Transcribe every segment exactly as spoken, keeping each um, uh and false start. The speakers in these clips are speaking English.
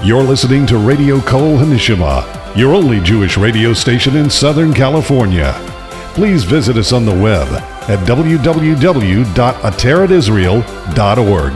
You're listening to Radio Kol Hanishima, your only Jewish radio station in Southern California. Please visit us on the web at w w w dot ateret israel dot org.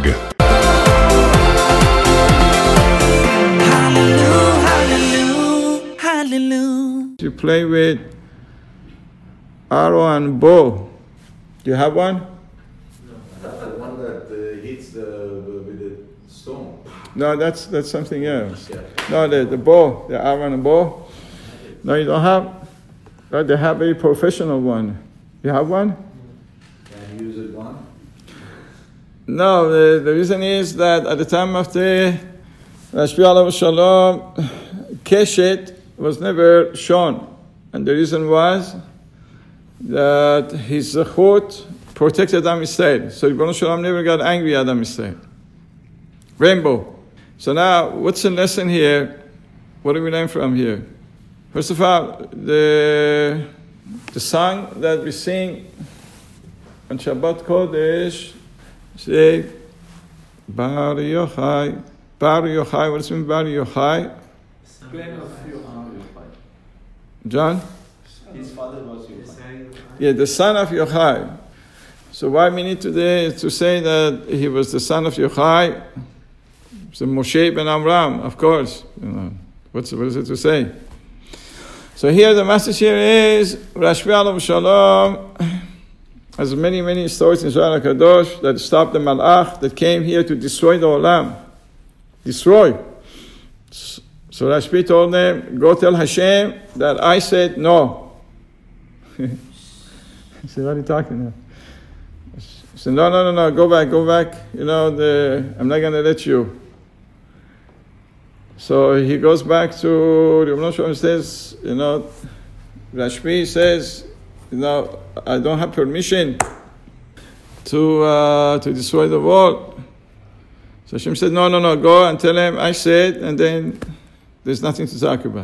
Hallelujah, hallelujah, hallelujah. To play with arrow and bow. Do you have one? No. The one that uh, hits the with the stone. No, that's that's something else. Yeah. No, the, the bow, the arrow and bow. No, you don't have? No, they have a professional one. You have one? Can you use a gun? No, the, the reason is that at the time of the Rashbi Alav Shalom, Keshet was never shown. And the reason was that his zechut protected Am Yisrael. So Ribono Shel Olam never got angry at Am Yisrael. Rainbow. So now, what's the lesson here? What do we learn from here? First of all, the the song that we sing on Shabbat Kodesh, say, Bar Yochai. Bar Yochai, what does it mean, Bar Yochai? John? His father was Yochai. Yeah, the son of Yochai. So why we need today to say that he was the son of Yochai? So Moshe ben Amram, of course. You know, what's what is it to say? So here the message here is Rashbi Alav Shalom has many many stories in Zohar HaKadosh that stopped the Malach that came here to destroy the Olam, destroy. So Rashbi told them, go tell Hashem that I said no. He said, what are you talking about? He said, no, no, no, no, go back, go back. You know, the, I'm not going to let you. So he goes back to Ribono Shel Olam and says, you know, Rashbi says, you know, I don't have permission to uh, to destroy the world. So Hashem said, no, no, no, go and tell him I said, and then there's nothing to talk about.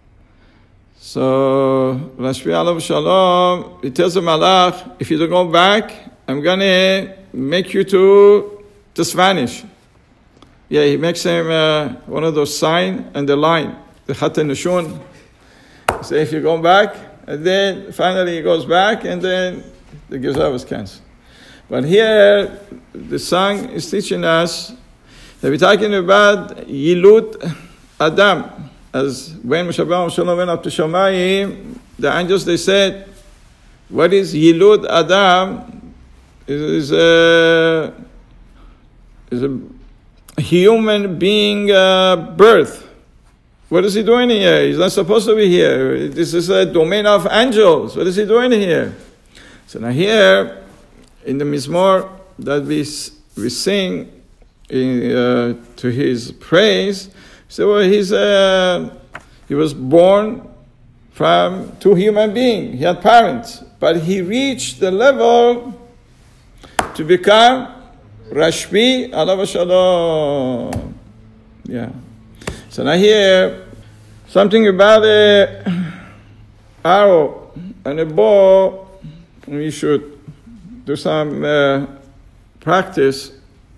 So Rashbi Alav Shalom, he tells the Malach, if you don't go back, I'm going to make you to just vanish. Yeah, he makes him uh, one of those sign and the line, the Chat Nishun. So if you go back, and then finally he goes back, and then the Gezerah was cancelled. But here, the song is teaching us that we're talking about Yilut Adam. As when Moshe ben Shalom went up to Shamayim, the angels, they said, what is Yilud Adam? Is a, is a human being uh, birth. What is he doing here? He's not supposed to be here. This is a domain of angels. What is he doing here? So now here, in the Mizmor that we, we sing in, uh, to his praise, so well, he's uh, he was born from two human beings. He had parents, but he reached the level to become Rashbi Alav Shalom. Yeah. So now here, something about a arrow and a bow. We should do some uh, practice.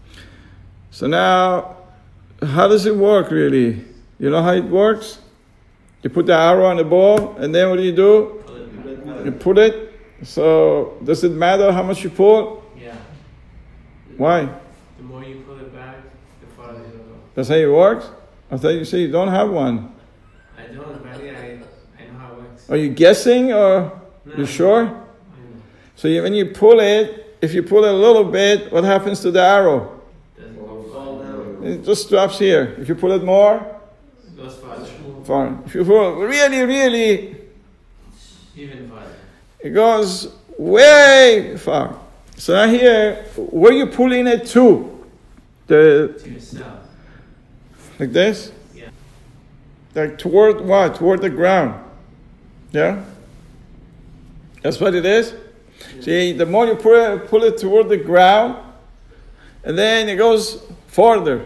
So now, how does it work really? You know how it works? You put the arrow on the bow, and then what do you do? You put it. So does it matter how much you pull? Yeah. Why? The more you pull it back, the farther it'll go. That's how it works? I thought you say you don't have one. I don't, but yeah, I, I know how it works. Are you guessing, or No, you sure? I know. So you, when you pull it, if you pull it a little bit, what happens to the arrow? Doesn't go fall down. It just drops here. If you pull it more, It goes farther. far. If you pull really, really, Even farther. it goes way far. So now here, where you pulling it to? The To yourself. like this? Yeah. Like toward what? Toward the ground. Yeah? That's what it is? See, the more you pull it, pull it toward the ground, and then it goes further.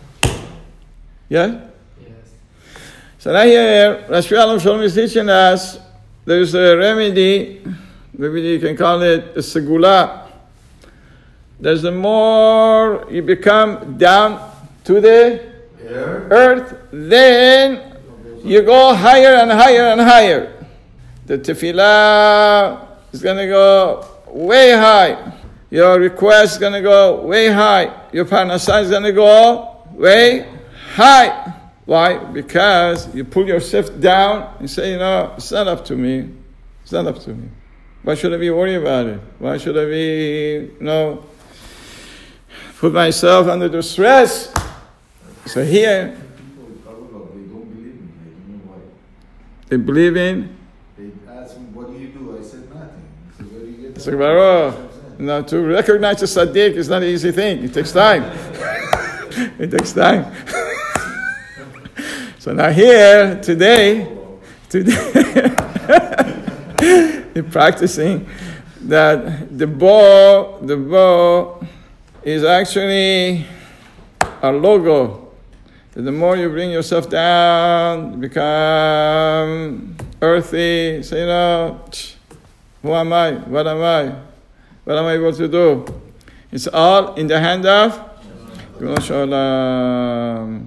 Yeah? Yes. So now here, Rashbi Alav Shalom is teaching us there's a remedy, maybe you can call it a segula. There's the more you become down to the Air. earth, then you go higher and higher and higher. The tefillah is going to go way high. Your request is going to go way high. Your parnasah is going to go way high. Why? Because you pull yourself down and say, you know, it's not up to me. It's not up to me. Why should I be worried about it? Why should I be, you know, put myself under the stress? So here, People with Kabbalah, they don't believe me. I don't know why. they believe in They ask me, what do you do? I said nothing. I said, where do you get that? Tzaddik Baruch. Now, to recognize a tzaddik is not an easy thing. It takes time. It takes time. So now here, today, today, you're practicing that the bow, the bow is actually a logo. That the more you bring yourself down, you become earthy, say, you know, who am I? What am I? What am I able to do? It's all in the hand of Ribono Shel Olam.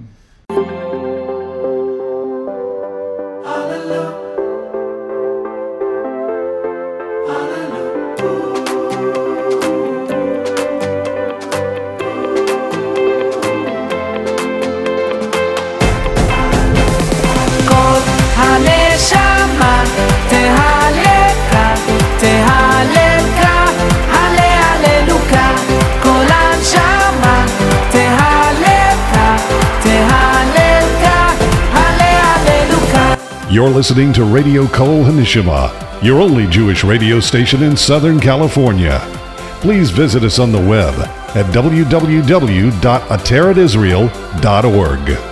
כל הנשמה תהלכה, תהלכה, הלה הללוקה. כל הנשמה תהלכה, תהלכה, הלה הללוקה. You're listening to Radio Kol Hanishima, your only Jewish radio station in Southern California. Please visit us on the web at w w w dot ateret israel dot org.